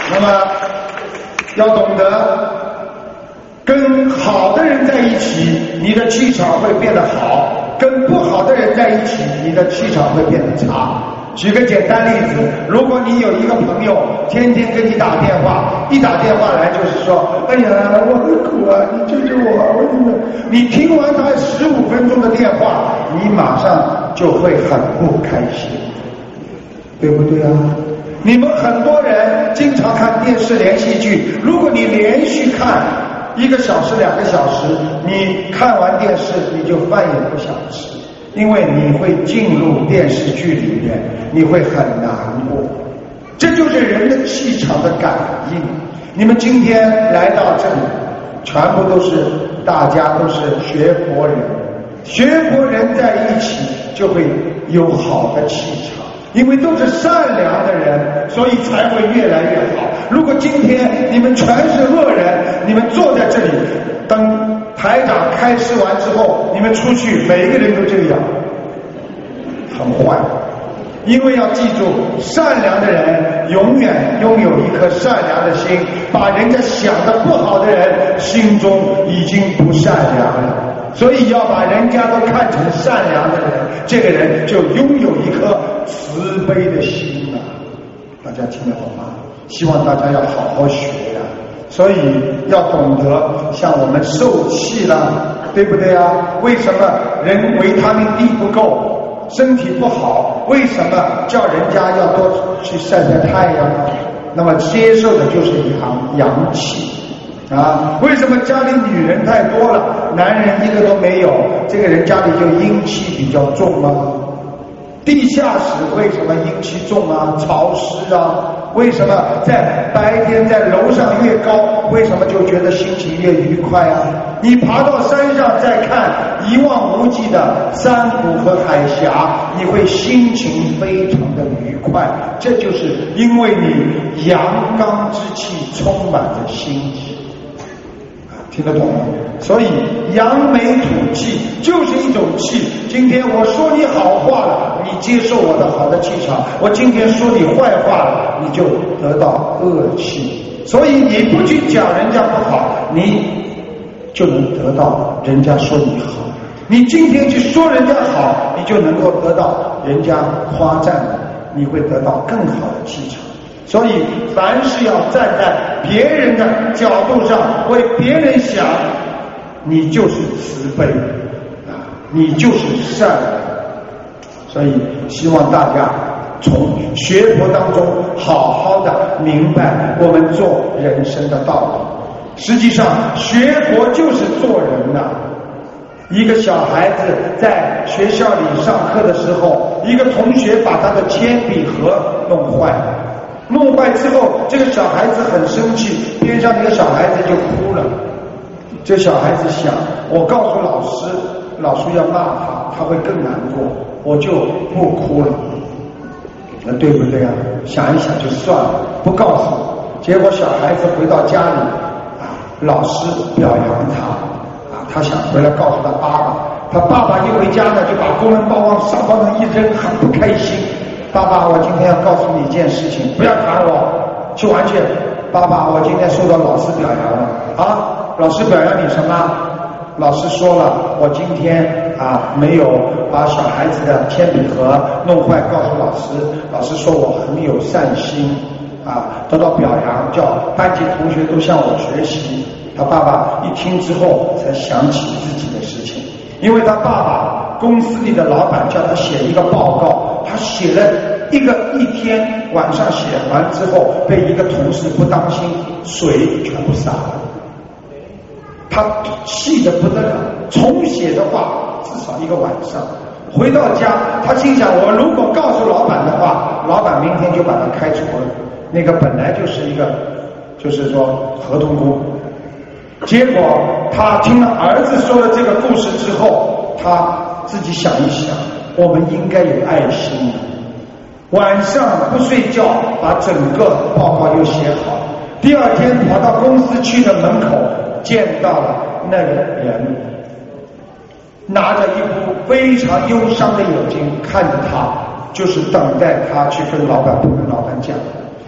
那么要懂得跟好的人在一起，你的气场会变得好；跟不好的人在一起，你的气场会变得差。举个简单例子，如果你有一个朋友天天跟你打电话，一打电话来就是说，哎呀，我很苦啊，你救救我，你听完他15分钟的电话，你马上就会很不开心，对不对啊？你们很多人经常看电视连续剧，如果你连续看1个小时、2个小时，你看完电视你就饭也不想吃，因为你会进入电视剧里面，你会很难过。这就是人的气场的感应。你们今天来到这里，全部大家都是学佛人，学佛人在一起就会有好的气场，因为都是善良的人，所以才会越来越好。如果今天你们全是恶人，你们坐在这里等台长开示完之后，你们出去每一个人都这样，很坏。因为要记住，善良的人永远拥有一颗善良的心，把人家想的不好的人心中已经不善良了，所以要把人家都看成善良的人，这个人就拥有一颗慈悲的心了。大家听得懂吗？希望大家要好好学呀。所以要懂得，像我们受气了，对不对啊？为什么人维他命 D 不够，身体不好？为什么叫人家要多去晒晒太阳？那么接受的就是阳气啊。为什么家里女人太多了，男人一个都没有？这个人家里就阴气比较重吗？地下室为什么阴气重啊？潮湿啊？为什么在白天在楼上越高，为什么就觉得心情越愉快啊？你爬到山上再看一望无际的山谷和海峡，你会心情非常的愉快，这就是因为你阳刚之气充满着心气。听得懂吗？所以扬眉吐气就是一种气。今天我说你好话了，你接受我的好的气场；我今天说你坏话了，你就得到恶气。所以你不去讲人家不好，你就能得到人家说你好；你今天去说人家好，你就能够得到人家夸赞，你会得到更好的气场。所以凡是要站在别人的角度上为别人想，你就是慈悲啊，你就是善良。所以希望大家从学佛当中好好的明白我们做人生的道理。实际上学佛就是做人呐。一个小孩子在学校里上课的时候，一个同学把他的铅笔盒弄坏了，弄坏之后，这个小孩子很生气，边上那个小孩子就哭了。这小孩子想，我告诉老师，老师要骂他，他会更难过，我就不哭了。那对不对啊？想一想就算了，不告诉。结果小孩子回到家里老师表扬他他想回来告诉他爸爸，他爸爸一回家呢，就把公文包往沙发上一扔，很不开心。爸爸，我今天要告诉你一件事情，不要打我，去玩去。爸爸，我今天受到老师表扬了老师表扬你什么？老师说了，我今天没有把小孩子的铅笔盒弄坏，告诉老师，老师说我很有善心得到表扬，叫班级同学都向我学习。他爸爸一听之后才想起自己的事情，因为他爸爸公司里的老板叫他写一个报告，他写了一天晚上写完之后，被一个同事不当心水全部洒了，他气得不得了，重写的话至少1个晚上。回到家他心想，我如果告诉老板的话，老板明天就把他开除了，那个本来就是一个就是说合同工。结果他听了儿子说了这个故事之后，他自己想一想，我们应该有爱心。晚上不睡觉，把整个报告又写好。第二天跑到公司去的门口，见到了那个人，拿着一副非常忧伤的眼睛看着他，就是等待他去跟老板不跟老板讲。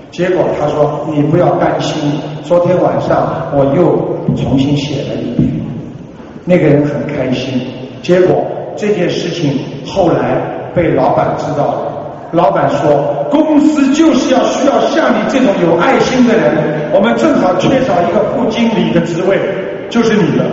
结果他说你不要担心，昨天晚上我又重新写了一遍。那个人很开心，结果这件事情后来被老板知道了。老板说公司就是需要像你这种有爱心的人，我们正好缺少一个副经理的职位，就是你的。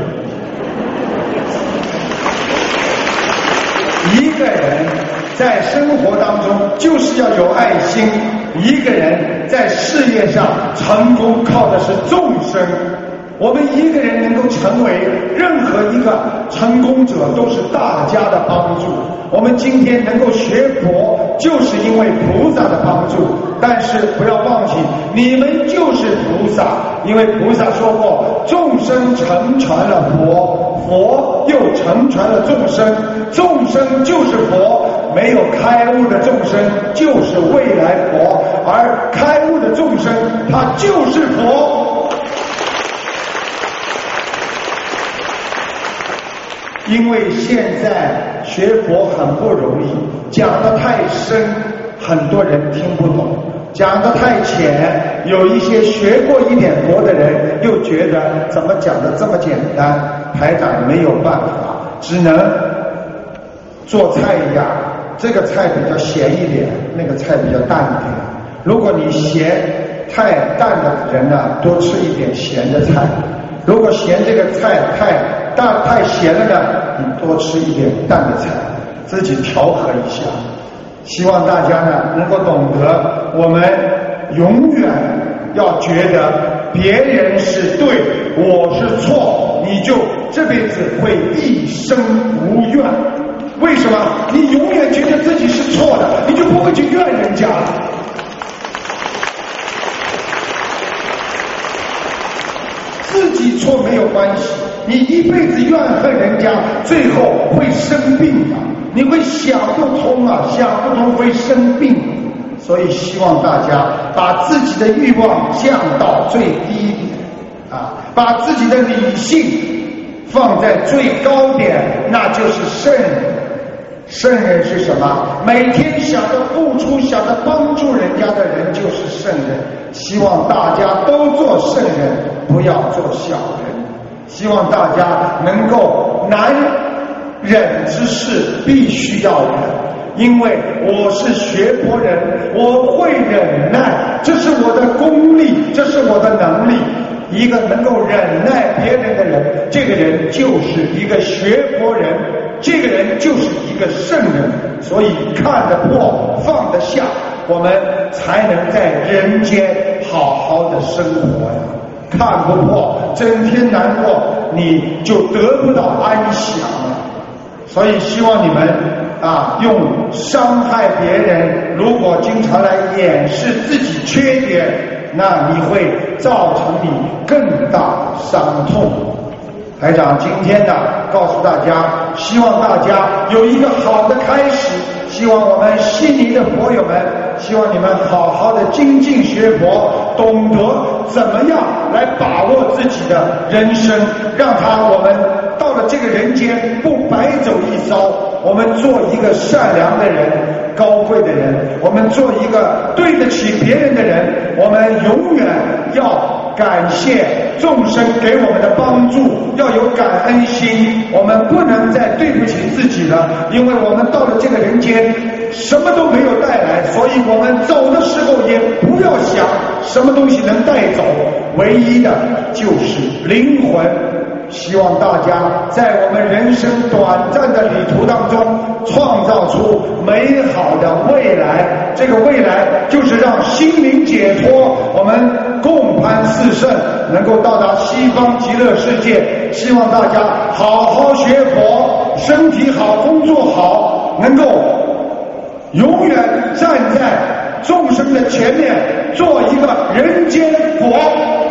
一个人在生活当中就是要有爱心，一个人在事业上成功靠的是众生。我们一个人能够成为任何一个成功者，都是大家的帮助。我们今天能够学佛，就是因为菩萨的帮助。但是不要忘记，你们就是菩萨，因为菩萨说过，众生承传了佛，佛又承传了众生，众生就是佛，没有开悟的众生就是未来佛，而开悟的众生他就是佛。因为现在学佛很不容易，讲得太深，很多人听不懂；讲得太浅，有一些学过一点佛的人又觉得怎么讲得这么简单，台长没有办法，只能做菜一样，这个菜比较咸一点，那个菜比较淡一点。如果你嫌太淡的人呢，多吃一点咸的菜；如果嫌这个菜太咸了呢，你多吃一点淡的菜，自己调和一下。希望大家呢能够懂得，我们永远要觉得别人是对，我是错，你就这辈子会一生无怨。为什么？你永远觉得自己是错的，你就不会去怨人家了。自己错没有关系，你一辈子怨恨人家，最后会生病的。你会想不通啊，想不通会生病。所以希望大家把自己的欲望降到最低啊，把自己的理性放在最高点，那就是圣人。圣人是什么？每天想着付出，想着帮助人家的人就是圣人。希望大家都做圣人，不要做小人。希望大家能够难忍之事必须要忍，因为我是学佛人，我会忍耐，这是我的功力，这是我的能力。一个能够忍耐别人的人，这个人就是一个学佛人，这个人就是一个圣人。所以看得破放得下，我们才能在人间好好的生活呀。看不破整天难过，你就得不到安详了。所以希望你们用伤害别人，如果经常来掩饰自己缺点，那你会造成你更大的伤痛。台长今天呢告诉大家，希望大家有一个好的开始，希望我们悉尼的佛友们，希望你们好好的精进学佛，懂得怎么样来把握自己的人生，让我们到了这个人间不白走一遭，我们做一个善良的人，高贵的人，我们做一个对得起别人的人，我们永远要感谢众生给我们的帮助，要有感恩心，我们不能再对不起自己了，因为我们到了这个人间什么都没有带来，所以我们走的时候也不要想什么东西能带走，唯一的就是灵魂。希望大家在我们人生短暂的旅途当中创造出美好的未来，这个未来就是让心灵解脱，我们共攀四圣，能够到达西方极乐世界。希望大家好好学佛，身体好，工作好，能够永远站在众生的前面，做一个人间佛。